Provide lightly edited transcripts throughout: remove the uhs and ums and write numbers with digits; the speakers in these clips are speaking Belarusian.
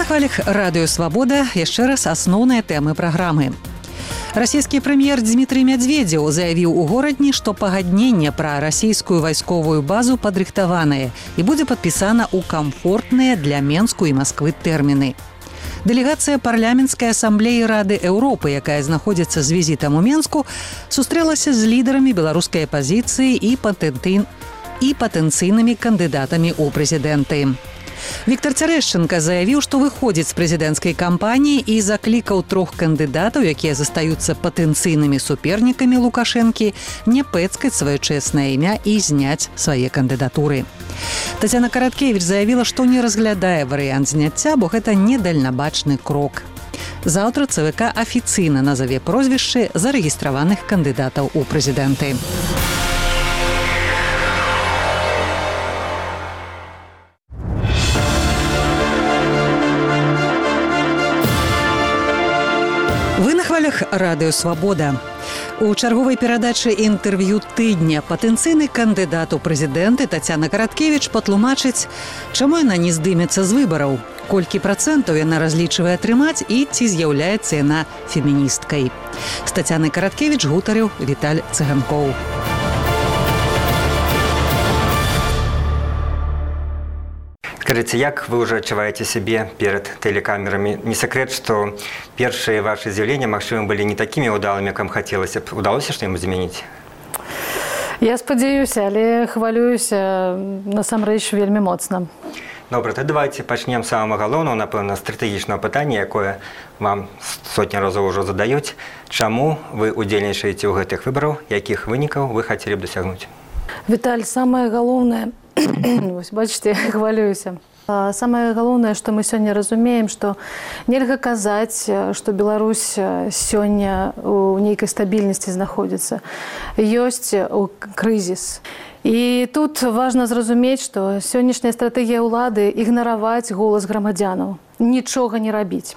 хвалях радыё «Свабода» яшчэ раз асноўныя тэмы праграмы. Расійскі прэм'ер Дмітрый Мядзведзеў заявіў у горадні, што пагадненне пра расійскую вайсковую базу падрыхтаванае і будзе падпісана ў камфортныя для Менску і Масквы тэрміны. Дэлегацыя парламенцкай асамблеі Рады Еўропы, якая знаходзіцца з візітам у Менску, сустрэлася з лідарамі беларускай апазіцыі і патэнцыйнымі кандыдатамі ў прэзідэнты. Віктор Цярэшченка заявіў, што выходзіць з прэзідэнцкай кампаніі і заклікаў трох кандыдатаў, якія застаюцца патэнцыйнымі супернікамі Лукашэнкі, не пэцкаць сваё чэснае імя і зняць свае кандыдатуры. Тацяна Караткевіч заявіла, што не разглядае варыянт зняцця, бо гэта недальнабачны крок. Заўтра ЦВК афіцыйна назаве прозвішчы зарэгістраваных кандыдатаў у прэзідэнты. Вы на хвалях радыё «Свабода». У чарговай перадачы інтэрв'ю тыдня патэнцыйны кандыдат у прэзідэнты Тацяна Караткевіч патлумачыць, чаму яна не здымецца з выбараў, колькі працэнтаў яна разлічвае атрымаць і ці з'яўляецца яна феміністкай. З Тацянай Караткевіч гутарыў Віталь Цыганкоў. Скажите, как вы уже отчуваете себе перед телекамерами? Не секрет, что первые ваши заявления, максимум, были не такими удалыми, как вам хотелось. Удалось что-нибудь изменить? Я спадзяюся, але хвалююся насамрэч вельмі моцна. Добре, то давайте почнем з самого головного, напевно, стратегічного питання, яке вам сотні разів уже задають. Чому ви удзельнічаеце ў гэтых выбарах, якіх вынікаў вы хотели б дасягнуць? Віталь, самае галоўнае, вось бачыце, хвалююся. Самае галоўнае, што мы сёння разумеем, што нельга казаць, што Беларусь сёння ў нейкай стабільнасці знаходзіцца. Ёсць крызіс. І тут важна зразумець, што сённяшняя стратэгія ўлады ігнараваць голас грамадзянаў, нічога не рабіць.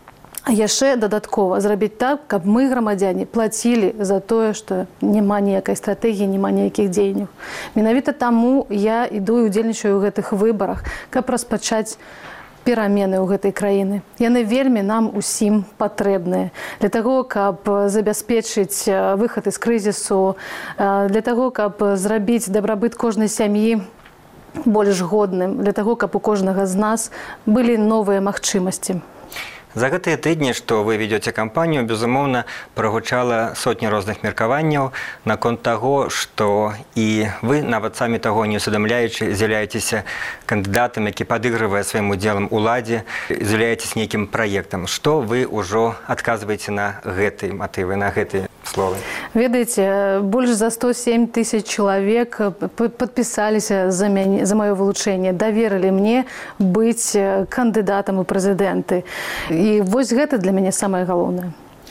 А яшчэ дадаткова зрабіць так, каб мы, грамадзяне, плацілі за тое, што няма ніякай стратэгіі, няма ніякіх дзеянняў. Менавіта таму я іду і удзельнічаю ў гэтых выбарах, каб распачаць перамены ў гэтай краіны. Яны вельмі нам усім патрэбныя. Для таго, каб забяспечыць выхад з крызісу, для таго, каб зрабіць дабрабыт кожнай сям'і больш годным, для таго, каб у кожнага з нас былі новыя магчымасці. За гэтыя тыдні, што вы ведёце кампанію, безумоўна, прагучала сотні розных меркаванняў наконт таго, што і вы, нават самі таго не усведамляючы, з'яўляецеся кандыдатам, які падыгрывае сваім удзелам уладзе, з'яўляецеся нейкім праектам. Што вы ўжо адказваеце на гэтыя матывы, на гэтыя словы? Ведаеце, больш за 107 тысяч чалавек падпісаліся за маё вылучэнне, даверылі мне быць кандыдатам у прэзідэнты. І вось гэта для мяне самае галоўнае.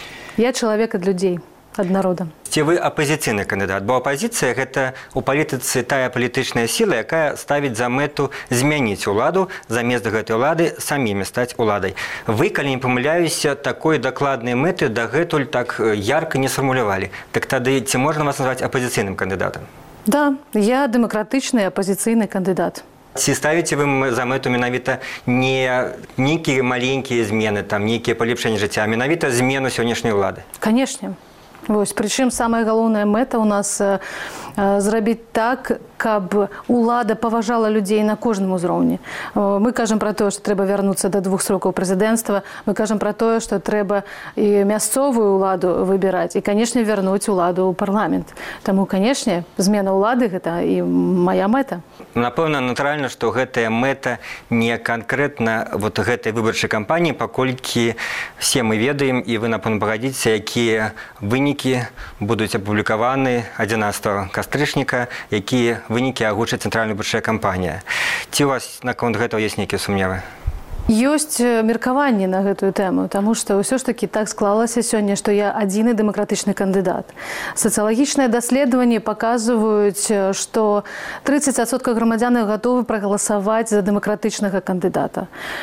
Я чалавек ад людзей, ад народа. Ці вы апазіцыйны кандыдат? Бо апазіцыя – гэта ў палітыцы тая палітычная сіла, якая ставіць за мэту змяніць уладу, замест гэтай улады самімі стаць уладай. Вы, калі не памыляюся, такой дакладнай мэты дагэтуль так ярка не сфармулявалі. Так тады ці можна вас назваць апазіцыйным кандыдатам? Да, я дэмакратычны апазіцыйны кандыдат. Ці ставіце вы за мэту менавіта не нейкія маленькія змены, там нейкія палепшэнні жыцця, а менавіта змену сённяшняй улады? Канешне. Вось, прычым самая галоўная мэта ў нас зрабіць так, каб улада паважала людзей на кожным узроўні. Мы кажам пра тое, што трэба вярнуцца да 2 срокаў прэзідэнцтва, мы кажам пра тое, што трэба і мясцовую ўладу выбіраць, і, канешне, вярнуць уладу ў парламент. Таму, канешне, змена ўлады – гэта і мая мэта. Напэўна, натуральна, што гэтая мэта не канкрэтна вот гэтай выбарчай кампаніі, паколькі все мы ведаем, і вы, напэўна, пагадзіцеся, якія вынікі будуць апублікаваны 11 кастрычніка, якія вынікі агучыць цэнтральная выбарчая кампанія. Ці у вас наконт гэтага ёсць нейкія сумневы? Ёсць меркаванне на гэтую тэму, таму што ўсё ж такі так склалася сёння, што я адзіны дэмакратычны кандыдат. Сацыялагічныя даследаванні паказваюць, што 30% грамадзян гатовы прагаласаваць за дэмакратычнага кандыдата.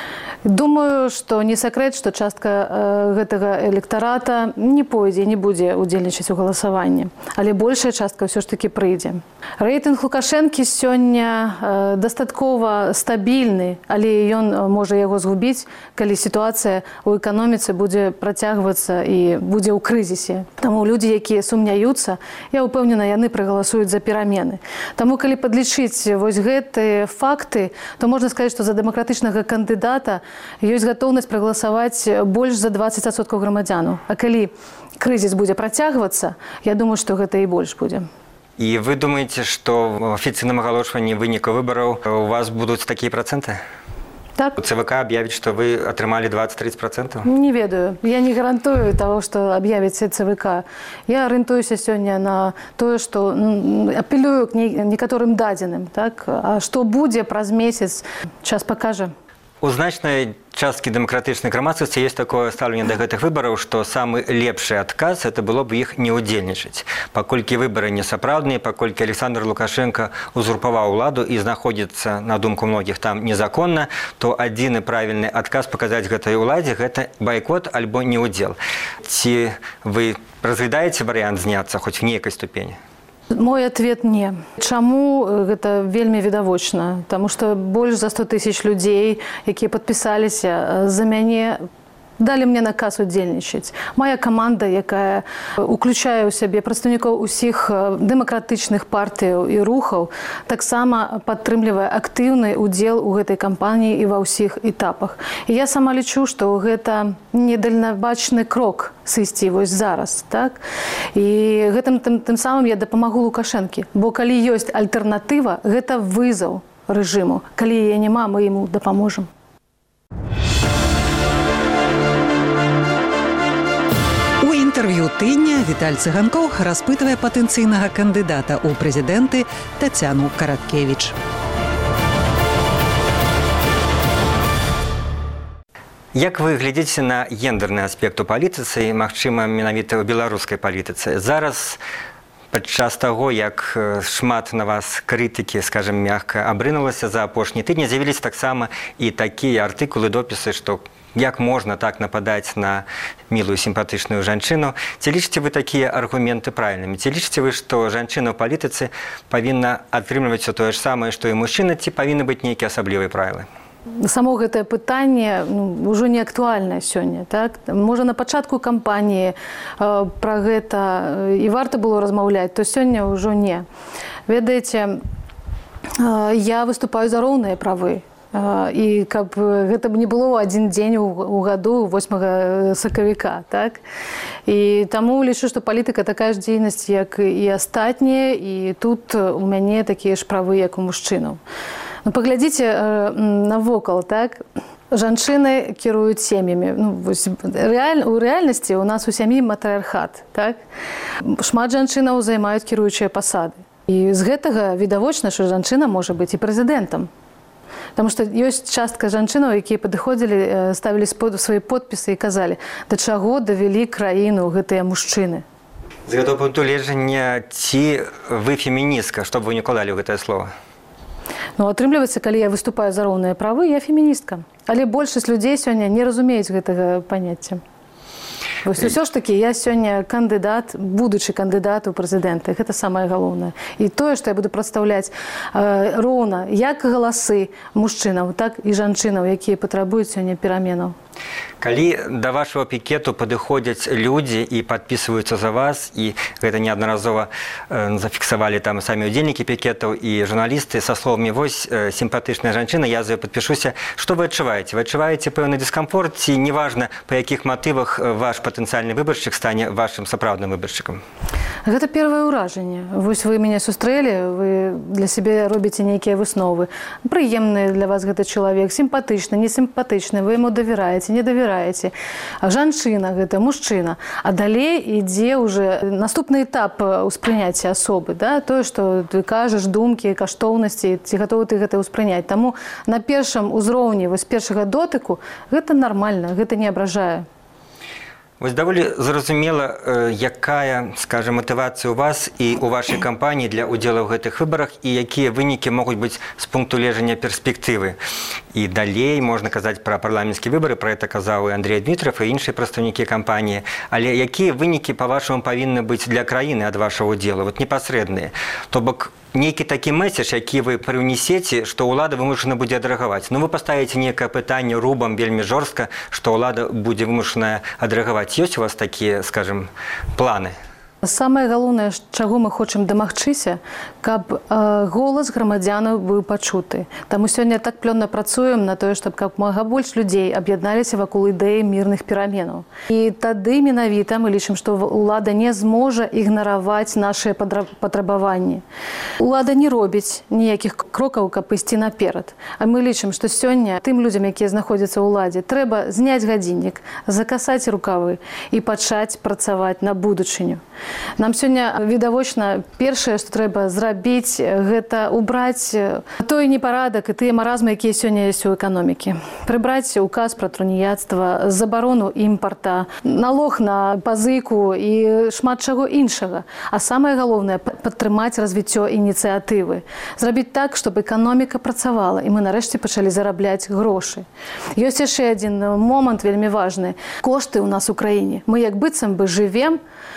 Думаю, што не сакрэт, што частка гэтага электарата не пойдзе, не будзе удзельнічаць у галасаванні. Але большая частка ўсё ж такі прыйдзе. Рэйтынг Лукашэнкі сёння дастаткова стабільны, але ён можа яго згубіць, калі сітуацыя ў эканоміцы будзе працягвацца і будзе ў крызісе. Таму людзі, якія сумняюцца, я ўпэўнена, яны прагаласуюць за перамены. Таму, калі падлічыць вось гэтыя факты, то можна сказаць, што за дэмакратычнага кандыдата ёсць гатоўнасць прагаласаваць больш за 20% грамадзянаў. А калі крызіс будзе працягвацца, я думаю, што гэта і больш будзе. І вы думаеце, што в афіцыйным агалошванні вынікаў выбараў у вас будуць такія працэнты? Так. ЦВК объявит, что вы атрымалі 20-30%? Не ведаю. Я не гарантую того, что объявит ЦВК. Я арыентуюся сёння на тое, што апелюю к некаторым дадзеным. Так? А што будзе праз месяц, час пакажа. У значнай часткі дэмакратычнай грамадскасці ёсць такое стаўленне да гэтых выбараў, што самы лепшы адказ это было б іх не ўдзельнічаць. Паколькі выбары несапраўдныя, паколькі Александр Лукашенко узурпаваў уладу і знаходзіцца, на думку многіх, там незаконна, то адзіны правільны адказ паказаць гэтай уладзе гэта байкот альбо неўдзел. Ці вы разглядаеце варыянт зняцца хоць в нейкай ступені? Мой ответ не. Чаму гэта вельмі відавочна? Таму што больш за 100 000 людзей, якія падпісаліся за мяне, далі мне наказ удзельнічаць. Моя каманда, якая уключае ў сябе прадстаўнікоў усіх дэмакратычных партыяў і рухаў, таксама падтрымлівае актыўны ўдзел у гэтай кампаніі і ва ўсіх этапах. І я сама лічу, што гэта недальнабачны крок сысці вось зараз. Так? І гэтым тым самым я дапамагу Лукашэнкі. Бо калі ёсць альтэрнатыва, гэта вызаў рэжыму. Калі яе няма, мы яму дапаможам. У інтэрв'ю тыдня Віталь Цыганкоў распытвае патэнцыйнага кандыдата ў прэзідэнты Тацяну Караткевіч. Як вы глядзіце на гендерны аспект у палітыцы і, магчыма, менавіта ў беларускай палітыцы? Зараз, падчас таго, як шмат на вас крытыкі, скажем, мякка абрынулася за апошні тыдні, з'явіліся таксама і такія артыкулы, допісы, што як можна так нападаць на мілую сімпатычную жанчыну. Ці лічыце вы такія аргументы правільнымі? Ці лічыце вы, што жанчына ў палітыцы павінна атрымліваць усё тое ж самае, што і мужчына, ці павінны быць нейкія асаблівыя правілы? Само гэтае пытанне ўжо не актуальнае сёння. Так? Можа, на пачатку кампаніі пра гэта і варта было размаўляць, то сёння ўжо не. Ведаеце, я выступаю за роўныя правы. І каб гэта б не было адзін дзень у году 8 сакавіка. Так? І таму лічу, што палітыка такая ж дзейнасць, як і астатнія, і тут у мяне такія ж правы, як у мужчынаў. Ну, паглядзіце навокал, так? Жанчыны кіруюць сем'ямі. Ну, у рэальнасці у нас у сям'і матрыархат. Так? Шмат жанчынаў займаюць кіруючыя пасады. І з гэтага відавочна, што жанчына можа быць і прэзідэнтам. Таму што ёсць частка жанчынаў, якія падыходзілі, ставілі свае подпісы і казалі, да чаго давялі краіну гэтыя мужчыны. З гэтага пункту гледжання, ці вы феміністка, што б вы не кладалі ў гэтае слово? Ну, атрымліваецца, калі я выступаю за роўныя правы, я феміністка. Але большасць людзей сёння не разумеюць гэтага паняцця. Вось усё ж такі я сёння кандыдат, будучы кандыдат у прэзідэнты. Гэта самае галоўнае. І тое, што я буду прадстаўляць роўна як галасы мужчынаў, так і жанчынаў, якія патрабуюць сёння пераменаў. Калі да вашего пікету падыходзяць людзі і падпісваюцца за вас, і гэта неаднаразова зафіксавалі там самі ўдзельнікі пікетаў і журналісты са словамі «Вось сімпатычная жанчына, я за ёй падпішуся», што вы адчуваеце? Вы адчуваеце пэўны дыскамфорт, ці неважна, па якіх матывах ваш патэнцыяльны выбаршчык стане вашым сапраўдным выбаршчыкам? Гэта першае ўражанне. Вось вы мяне сустрэлі, вы для сябе робіце нейкія высновы. Прыемны для вас гэты чалавек, сімпатычны, несімпатычны, вы яму давяраеце, не давяраеце. Жанчына гэта, мужчына. А далей ідзе ўжо наступны этап успрыняцця асобы. Да? Тое, што ты кажаш, думкі, каштоўнасці, ці гатовы ты гэта ўспрыняць. Таму на першым узроўні вось першага дотыку гэта нармальна, гэта не абражае. Вось даволі зразумела, якая, скажем, матывацыя ў вас і ў вашай кампаніі для ўдзела ў гэтых выбарах і якія вынікі могуць быць з пункту гледжання перспектывы. і далей можна казаць пра парламенцкія выбары, пра гэта казаў і Андрей Дмітров і іншыя прадстаўнікі кампаніі. Але якія вынікі, па-вашаму, павінны быць для краіны ад вашага удзелу, вот непасрэдныя? То бок нейкі такі месседж, які вы прыўнесеце, што ўлада вымушана будзе адрэагаваць. Ну, вы паставіце некае пытанне рубам вельмі жорстка, што ўлада будзе вымушаная адрэагаваць. Ёсць у вас такія, скажем, планы? Самае галоўнае, чаго мы хочам дамагчыся, каб голас грамадзянаў быў пачуты. Таму сёння так плённа працуем на тое, каб мага больш людзей аб'ядналіся вакол ідэі мірных пераменаў. І тады менавіта мы лічым, што ўлада не зможа ігнараваць нашыя патрабаванні. Улада не робіць ніякіх крокаў, каб ісці наперад. А мы лічым, што сёння тым людзям, якія знаходзяцца ў уладзе, трэба зняць гадзіннік, закасаць рукавы і пачаць працаваць на будучыню. Нам сёння відавочна першае, што трэба зрабіць, гэта убраць той непарадак і тыя маразмы, якія сёння ёсць у эканомікі. Прыбраць указ пра труніяцтва, забарону імпарта, налог на пазыку і шмат чаго іншага. А самае галоўнае – падтрымаць развіццё ініцыятывы. Зрабіць так, чтобы эканоміка працавала, і мы нарэшце пачалі зарабляць грошы. Ёсць яшчэ адзін момант вельмі важны. Кошты ў нас у краіне. Мы як быццам бы жывем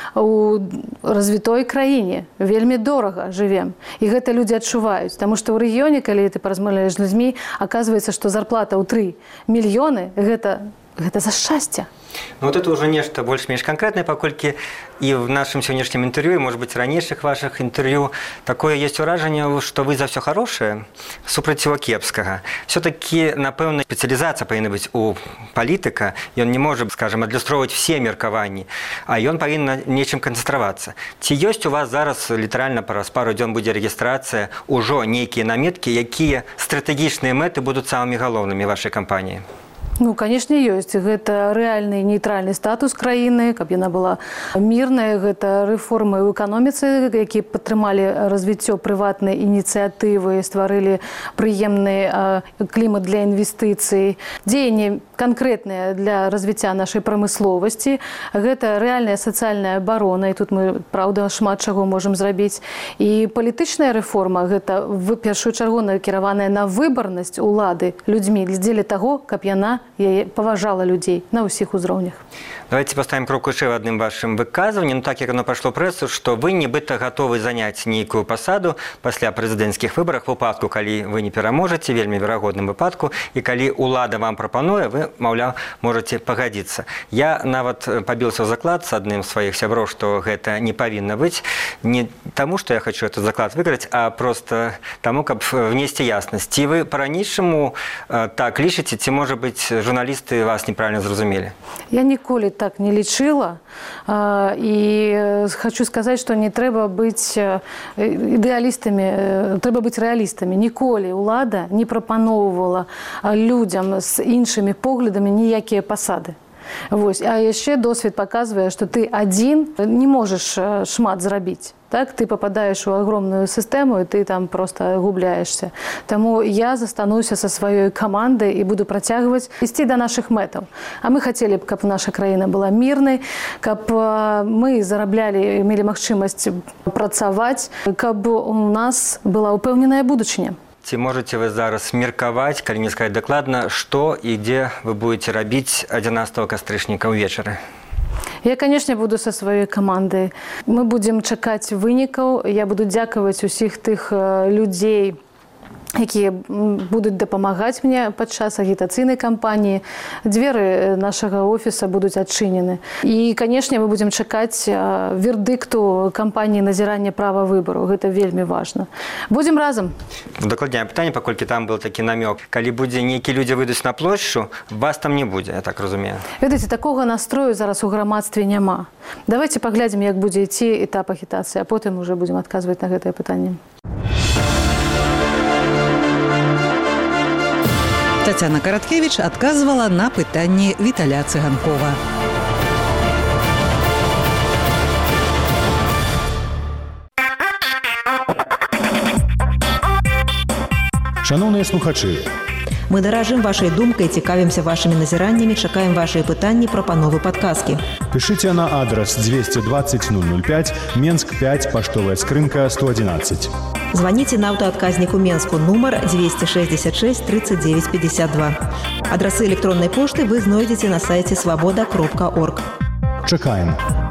у развітой краіне, вельмі дорага жывем. І гэта людзі адчуваюць. Таму што ў рэгіёне, калі ты паразмаўляеш з людзьмі, аказваецца, што зарплата ў 3 мільёны – гэта за шчасце. Ну, вот это уже нечто больш-менш конкретное, паколькі і в нашым сённяшнім інтэрв'ю, может быть, ранейшых вашых інтэрв'ю, такое есть уражанне, што вы за все хорошее супраць всего кепскага. Все-таки, напэўна, спецыялізацыя павінна быць у палітыка, ён не можа, скажем, адлюстроўваць все меркаванні, а ён павінен на нечым канцэнтравацца. Ці ёсць у вас зараз літаральна праз пару дзён будзе рэгістрацыя ўжо нейкія наметкі, якія стратэгічныя мэты будуць самымі галоўнымі вашай кампаніі? Ну, конечно, ёсць. Гэта рэальны нейтральны статус краіны, каб яна была мірная. Гэта рэформы ў эканоміцы, якія падтрымалі развіццё прыватнай ініцыятывы, стварылі прыемны клімат для інвестыцый. Дзеянні канкрэтныя для развіцця нашай прамысловасці. Гэта рэальная сацыяльная абарона, і тут мы, праўда, шмат чаго можам зрабіць. І палітычная рэформа, гэта в першую чаргу накіраваная на выбарнасць улады людзьмі, дзеля таго, каб яна паважала людзей на ўсіх узроўнях. Давайте поставим крок яшчэ в адным вашым выказванні. Ну, так як оно пашло прэсу, што вы нібыта гатовы заняць нейкую пасаду пасля прэзідэнцкіх выбарах, в выпадку, калі вы не пераможаце, вельмі верагодным выпадку, і калі ўлада вам прапануе, вы, маўляў, можаце пагадзіцца. Я нават пабіўся ў заклад з адным з сваіх сяброў, што гэта не павінна быць, не таму, што я хочу этот заклад выйграць, а просто таму, каб внесці яснасць. Ці вы па-ранейшаму так лічыце, ці, можа быць, журналісты вас неправильно зразумелі? Я ніколі так не лічыла. І хочу сказаць, што не трэба быць ідэалістамі, трэба быць рэалістамі. Ніколі ўлада не прапаноўвала людзям з іншымі поглядамі ніякія пасады. Вось. А яшчэ досвед паказвае, што ты адзін не можаш шмат зрабіць. Так, ты попадаешь у огромную систему, и ты там просто губляешься. Тому я застануся со своей командой и буду протягивать, идти до наших мэтаў. А мы хотели, каб наша краіна была мирной, каб мы зарабляли, имели магчымасць працаваць, каб у нас была упэўненая будучыня. Ці можете вы зараз меркаваць, калі не сказаць дакладна, што і дзе вы будете рабіць 11 кастрычніка ўвечары? Я, конечно, буду со сваёй камандай. Мы будем чакаць вынікаў. Я буду дзякаваць усіх тых людзей, якія будуць дапамагаць мне падчас агітацыйнай кампаніі. Дзверы нашага офіса будуць адчынены. І, конечно, мы будем чакаць вердыкту кампаніі назірання права выбару. Гэта вельмі важна. Будзем разам. Дакладнее пытанне, паколькі там был такі намёк. Калі будзе нейкія людзі выйдуць на плошчу, вас там не будзе, я так разумею. Ведаеце, такога настрою зараз у грамадстве няма. Давайте паглядзім, як будзе ісці этап агітацыі, а потым уже будзем адказваць на гэтае пытанне. Тацяна Караткевіч адказвала на пытанні Віталя Цыганкова. Шановныя слухачы, мы даражым вашай думкай, цікавімся вашымі назіраннямі, чакаем вашыя пытанні, прапановы, падказкі. Пішыце на адрас 220 005, Менск 5, паштовая скрынка 111. Звоните на аўтаадказніку Менску нумар 266 39 52. Адрасы электроннай пошты вы знойдзеце на сайце свабода.орг. Чакаем.